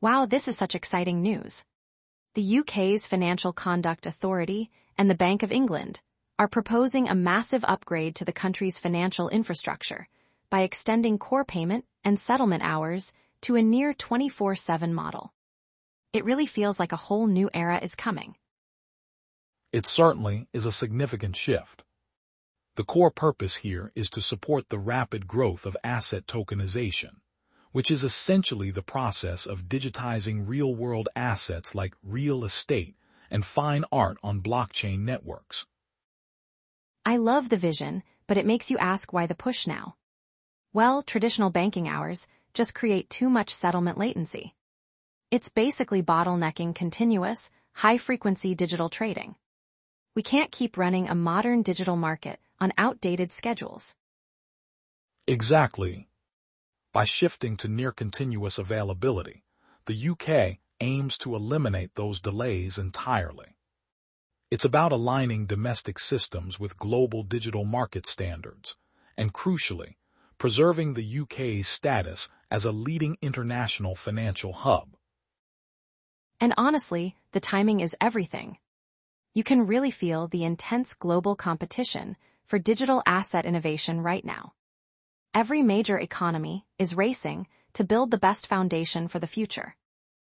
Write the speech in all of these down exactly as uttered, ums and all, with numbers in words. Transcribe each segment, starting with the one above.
Wow, this is such exciting news. The U K's Financial Conduct Authority and the Bank of England are proposing a massive upgrade to the country's financial infrastructure by extending core payment and settlement hours to a near twenty-four seven model. It really feels like a whole new era is coming. It certainly is a significant shift. The core purpose here is to support the rapid growth of asset tokenization, which is essentially the process of digitizing real-world assets like real estate and fine art on blockchain networks. I love the vision, but it makes you ask why the push now. Well, traditional banking hours just create too much settlement latency. It's basically bottlenecking continuous, high-frequency digital trading. We can't keep running a modern digital market on outdated schedules. Exactly. By shifting to near-continuous availability, the U K aims to eliminate those delays entirely. It's about aligning domestic systems with global digital market standards, and crucially, preserving the U K's status as a leading international financial hub. And honestly, the timing is everything. You can really feel the intense global competition for digital asset innovation right now. Every major economy is racing to build the best foundation for the future.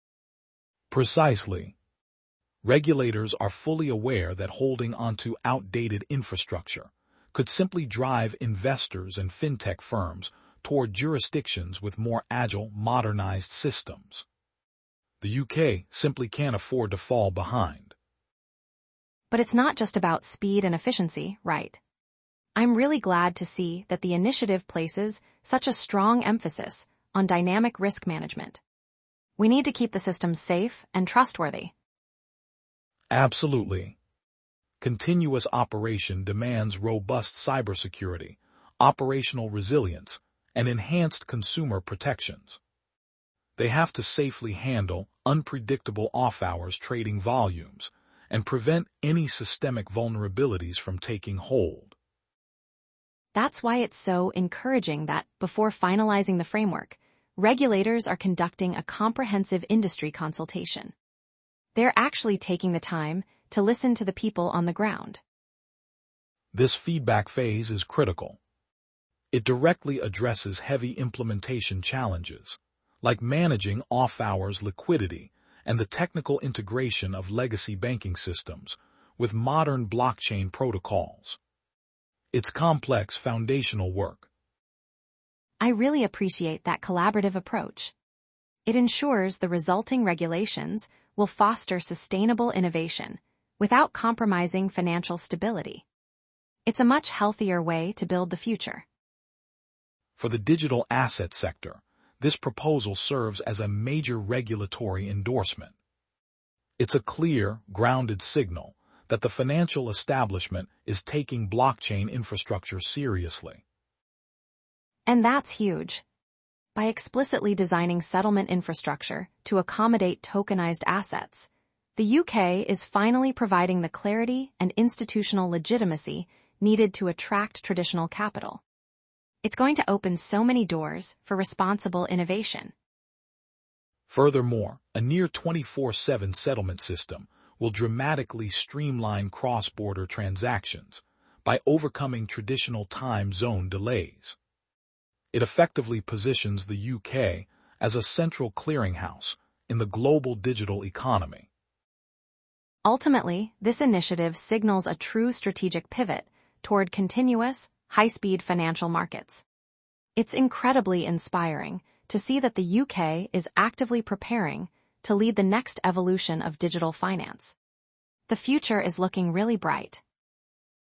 Precisely. Regulators are fully aware that holding onto outdated infrastructure could simply drive investors and fintech firms toward jurisdictions with more agile, modernized systems. The U K simply can't afford to fall behind. But it's not just about speed and efficiency, right? I'm really glad to see that the initiative places such a strong emphasis on dynamic risk management. We need to keep the system safe and trustworthy. Absolutely. Continuous operation demands robust cybersecurity, operational resilience, and enhanced consumer protections. They have to safely handle unpredictable off-hours trading volumes and prevent any systemic vulnerabilities from taking hold. That's why it's so encouraging that, before finalizing the framework, regulators are conducting a comprehensive industry consultation. They're actually taking the time to listen to the people on the ground. This feedback phase is critical. It directly addresses heavy implementation challenges, like managing off-hours liquidity and the technical integration of legacy banking systems with modern blockchain protocols. It's complex foundational work. I really appreciate that collaborative approach. It ensures the resulting regulations will foster sustainable innovation without compromising financial stability. It's a much healthier way to build the future. For the digital asset sector, this proposal serves as a major regulatory endorsement. It's a clear, grounded signal that the financial establishment is taking blockchain infrastructure seriously. And that's huge. By explicitly designing settlement infrastructure to accommodate tokenized assets, the U K is finally providing the clarity and institutional legitimacy needed to attract traditional capital. It's going to open so many doors for responsible innovation. Furthermore, a near twenty-four seven settlement system will dramatically streamline cross-border transactions by overcoming traditional time zone delays. It effectively positions the U K as a central clearinghouse in the global digital economy. Ultimately, this initiative signals a true strategic pivot toward continuous, high-speed financial markets. It's incredibly inspiring to see that the U K is actively preparing to lead the next evolution of digital finance. The future is looking really bright.